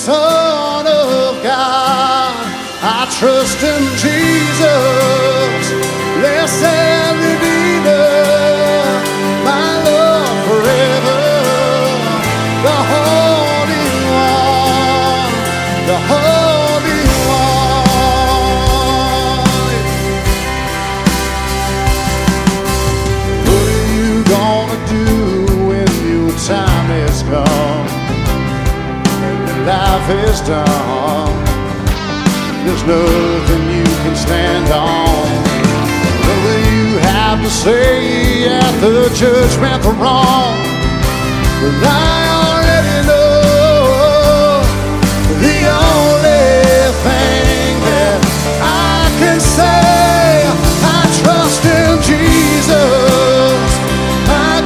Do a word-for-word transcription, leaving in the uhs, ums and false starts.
Son of God. I trust in Jesus, blessed Redeemer, my love forever, the Holy One, the Holy One. What are you gonna do when your time has come and your life is done? There's nothing you can stand on. What will you have to say at the judgment throne? Well, I already know.